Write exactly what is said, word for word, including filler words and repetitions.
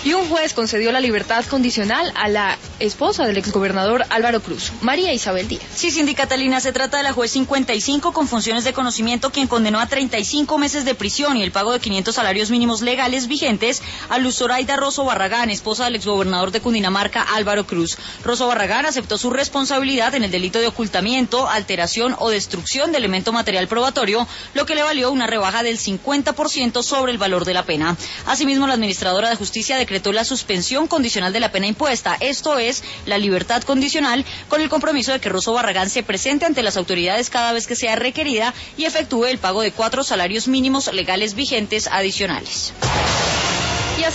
y un juez concedió la libertad condicional a la esposa del exgobernador Álvaro Cruz, María Isabel Díaz. Sí, Cindy Catalina, se trata de la juez cincuenta y cinco con funciones de conocimiento, quien condenó a treinta y cinco meses de prisión y el pago de quinientos salarios mínimos legales vigentes a Luz Zoraida Rosso Barragán, esposa del exgobernador de Cundinamarca, Álvaro Cruz. Rosso Barragán aceptó su responsabilidad en el delito de ocultamiento, alteración o destrucción de elemento material probatorio, lo que le valió una rebaja del cincuenta por ciento sobre el valor de la pena. Asimismo, la administradora de justicia decretó la suspensión condicional de la pena impuesta, esto es, la libertad condicional, con el compromiso de que Rosso Barragán se presente ante las autoridades cada vez que sea requerida y efectúe el pago de cuatro salarios mínimos legales vigentes adicionales.